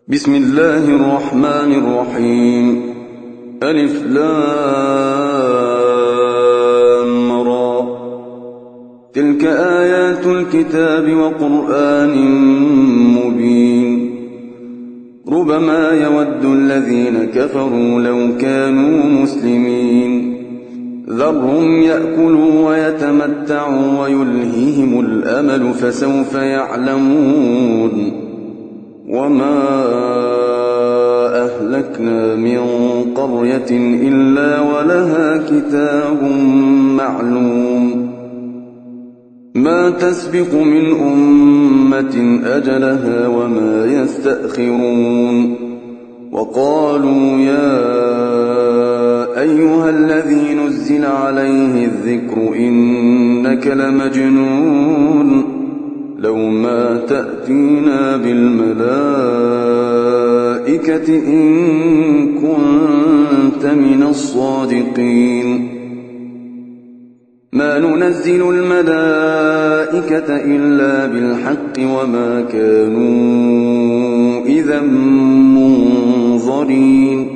بسم الله الرحمن الرحيم. ألف لام را. تلك آيات الكتاب وقرآن مبين. ربما يود الذين كفروا لو كانوا مسلمين. ذرهم يأكلوا ويتمتعوا ويلههم الأمل فسوف يعلمون. وما أهلكنا من قرية إلا ولها كتاب معلوم. ما تسبق من أمة أجلها وما يستأخرون. وقالوا يا أيها الذي نزل عليه الذكر إنك لمجنون. لو ما تأتينا بالملائكة إن كنت من الصادقين. ما ننزل الملائكة إلا بالحق وما كانوا إذا منظرين.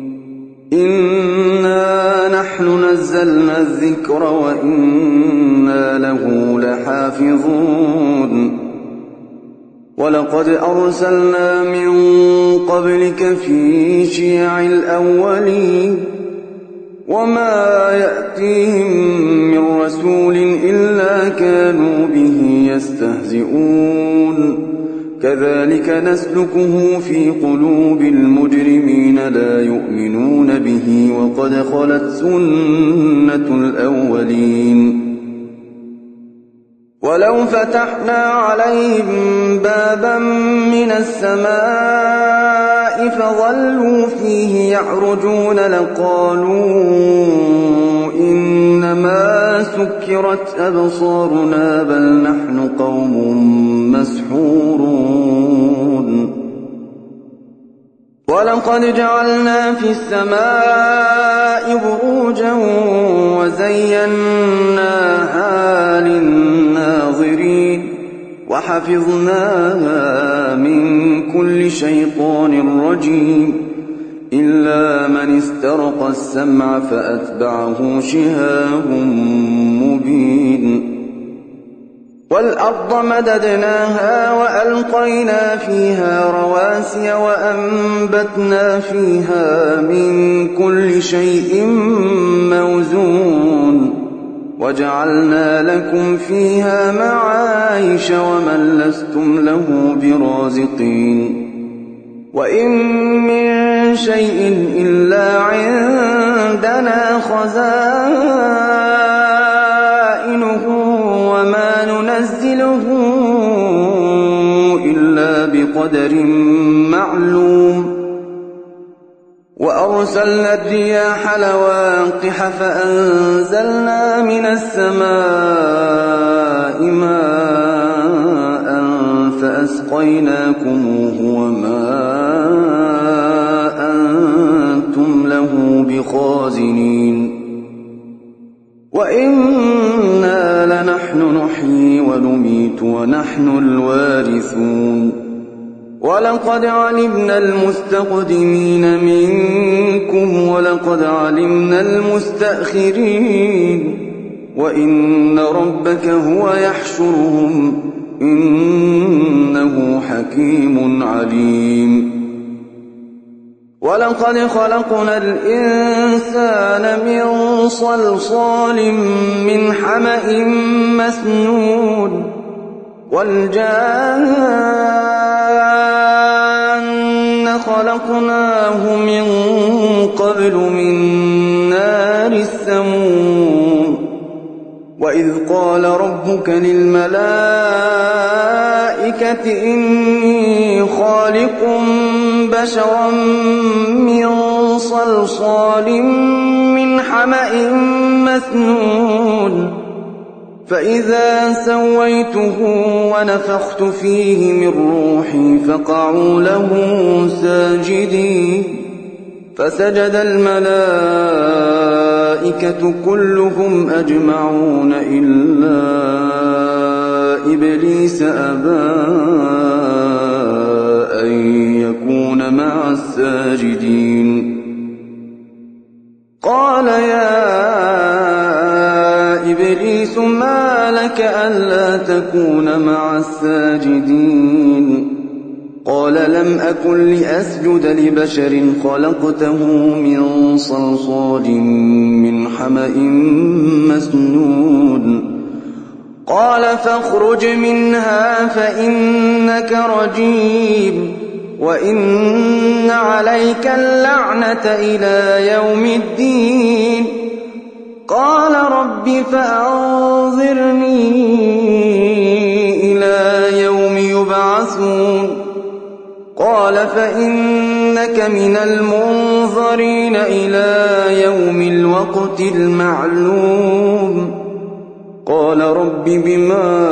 إنا نحن نزلنا الذكر وإنا له لحافظون. ولقد أرسلنا من قبلك في شيع الأولين. وما يأتيهم من رسول إلا كانوا به يستهزئون. كذلك نسلكه في قلوب المجرمين لا يؤمنون به وقد خلت سنة الأولين. ولو فتحنا عليهم بابا من السماء فظلوا فيه يعرجون لقالوا إنما سكرت أبصارنا بل نحن قوم مسحورون. ولقد جعلنا في السماء بروجا وزيناها للناظرين وحفظناها من كل شيطان رجيم إلا من استرق السمع فأتبعه شهاب مبين. والأرض مددناها وألقينا فيها رواسي وأنبتنا فيها من كل شيء موزون وجعلنا لكم فيها معايش ومن لستم له برازقين. وإن من شيء إلا عندنا خزائنه وما ننزله إلا بقدر معلوم. وأرسلنا الرياح لواقح فأنزلنا من السماء ماء فأسقيناكموه وما أنتم له بخازنين. وإنا لنحن نحيي ونميت ونحن الوارثون. ولقد علمنا المستقدمين منكم ولقد علمنا المستأخرين. وإن ربك هو يحشرهم إنه حكيم عليم. ولقد خلقنا الإنسان من صلصال من حمأ مسنون. والجان خلقناه من قبل من نار السموم. وإذ قال ربك للملائكة إني خالق بشرا من صلصال من حمأ مسنون. فإذا سويته ونفخت فيه من روحي فقعوا له ساجدين. فسجد الملائكة كلهم أجمعون إلا إبليس أبى أن يكون مع الساجدين. قال يا إبليس ما لك ألا تكون مع الساجدين؟ قال لم أكن لأسجد لبشر خلقته من صلصال من حمأ مسنون. قال فاخرج منها فإنك رجيم وإن عليك اللعنة إلى يوم الدين. قال رب فأنظرني إلى يوم يبعثون. قال فإنك من المنظرين إلى يوم الوقت المعلوم. قال رب بما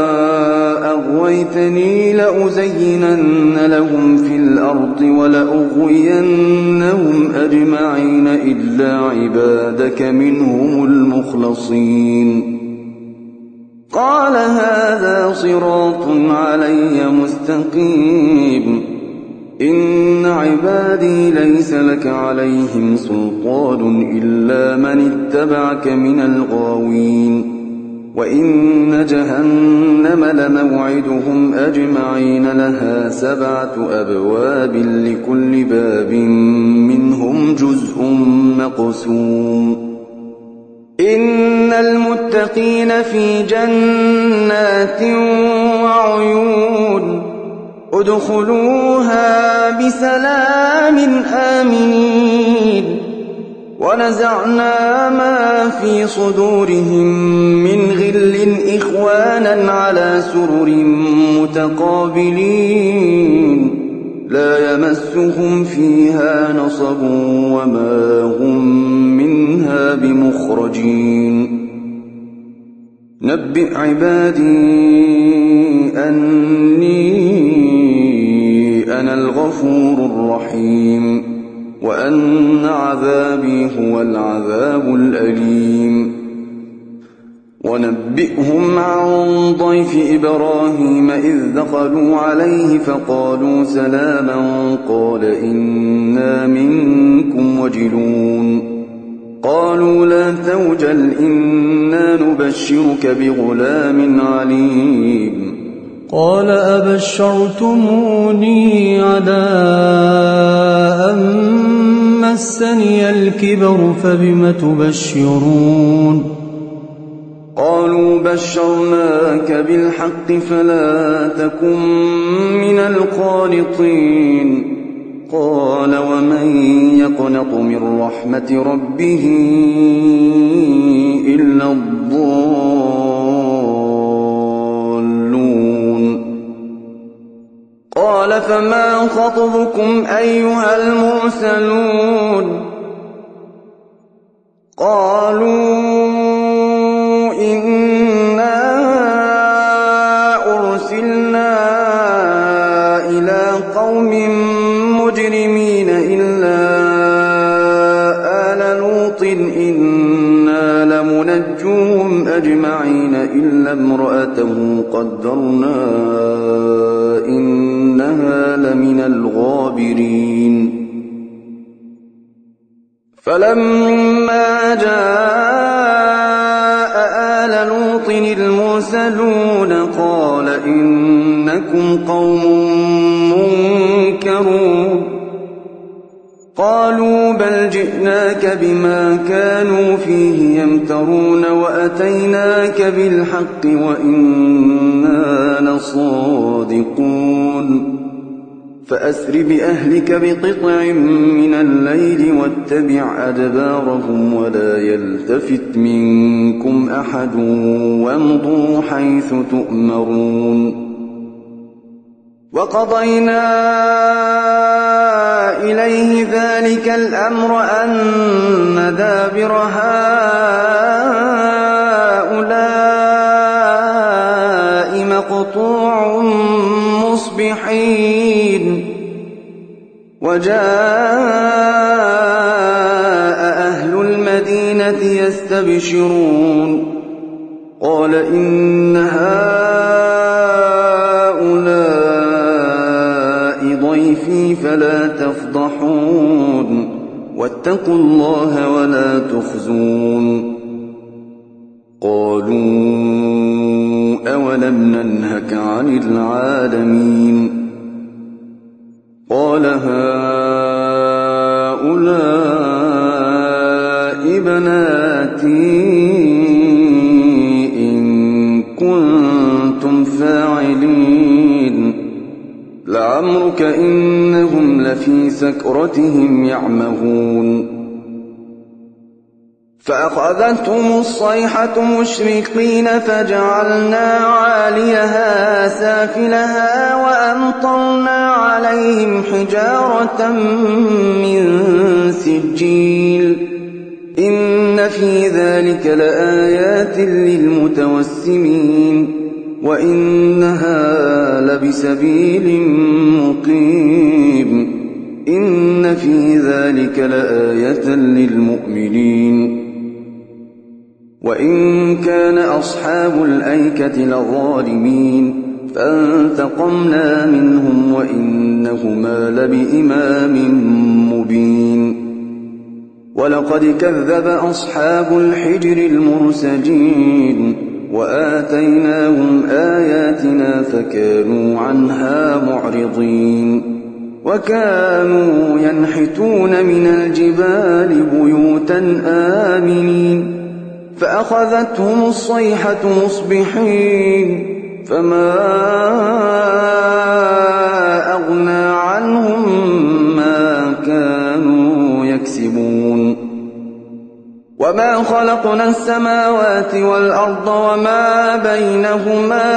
أغويتني لأزينن لهم في الأرض ولأغوينهم أجمعين إلا عبادك منهم المخلصين. قال هذا صراط علي مستقيم. إن عبادي ليس لك عليهم سلطان إلا من اتبعك من الغاوين. وإن جهنم لموعدهم أجمعين لها 7 أبواب لكل باب منهم جزء مقسوم. إن المتقين في جنات وعيون ادخلوها بسلام آمنين. ونزعنا ما في صدورهم من غل إخوانا على سرر متقابلين لا يمسهم فيها نصب وما هم منها بمخرجين. نبئ عبادي أني أنا الغفور الرحيم وأن عذابي هو العذاب الأليم. ونبئهم عن ضيف إبراهيم إذ دخلوا عليه فقالوا سلاما قال إنا منكم وجلون. قالوا لا توجل إنا نبشرك بغلام عليم. قال أبشرتموني على أن مسني الكبر فبم تبشرون؟ قالوا بشرناك بالحق فلا تكن من القانطين. قال ومن يقنط من رحمة ربه إلا الضالون. قال فما خطبكم أيها المرسلون؟ قالوا إنا أرسلنا إلى قوم مجرمين إلا آل لوط إنا لمنجوهم أجمعين إلا امرأته قدرنا إنها لمن الغابرين. فلما جاء آل لوط المرسلون قال إنكم قوم منكرون. قالوا بل جئناك بما كانوا فيه يمترون وأتيناك بالحق وإنا لصادقون. فأسر بأهلك بقطع من الليل واتبع أدبارهم ولا يلتفت منكم أحد وامضوا حيث تؤمرون. وقضينا إليه ذلك الأمر أن دابر هؤلاء مقطوع مصبحين. وجاء أهل المدينة يستبشرون قال إن هؤلاء ضيفي فلا تفضحون واتقوا الله ولا تخزون قالوا أولم ننهك عن العالمين قال هؤلاء بناتي إن كنتم فاعلين لعمرك إنهم لفي سكرتهم يعمهون فأخذتهم الصيحة مشرقين فجعلنا عاليها سافلها وأمطرنا عليهم حجارة من سجيل إن في ذلك لآيات للمتوسمين وإنها لبسبيل مقيم إن في ذلك لآية للمؤمنين وإن كان أصحاب الأيكة لظالمين فانتقمنا منهم وإنهما لبإمام مبين ولقد كذب أصحاب الحجر المرسلين وآتيناهم آياتنا فكانوا عنها معرضين وكانوا ينحتون من الجبال بيوتا آمنين فأخذتهم الصيحة مصبحين فما أغنى عنهم ما كانوا يكسبون وما خلقنا السماوات والأرض وما بينهما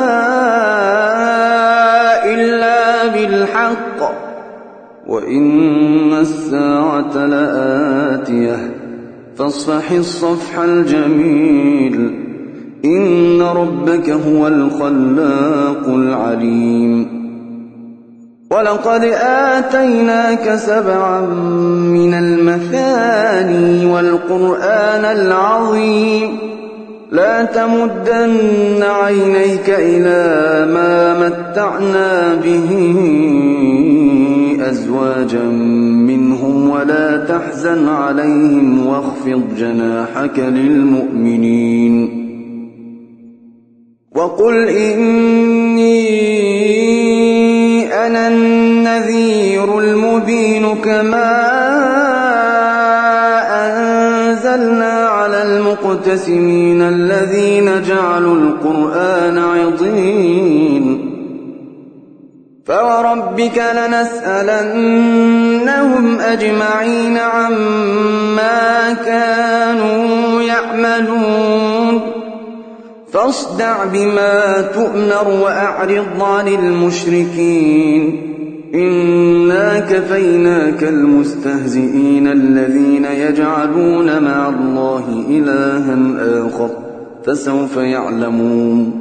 إلا بالحق وإن الساعة لآتية فاصفح الصفح الجميل إن ربك هو الخلاق العليم ولقد آتيناك 7 من المثاني والقرآن العظيم لا تمدن عينيك إلى ما متعنا به أزواجا منهم ولا تحزن عليهم واخفض جناحك للمؤمنين وقل إني أنا النذير المبين كما أنزلنا على المقتسمين الذين جعلوا القرآن عضين فوربك لنسألنهم أجمعين عما كانوا يعملون فاصدع بما تؤمر وأعرض عن المشركين إنا كفيناك المستهزئين الذين يجعلون مع الله إلها آخر فسوف يعلمون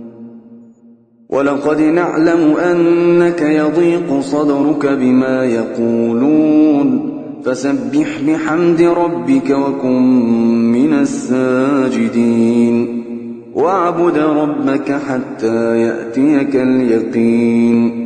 ولقد نعلم أنك يضيق صدرك بما يقولون فسبح بحمد ربك وكن من الساجدين واعبد ربك حتى يأتيك اليقين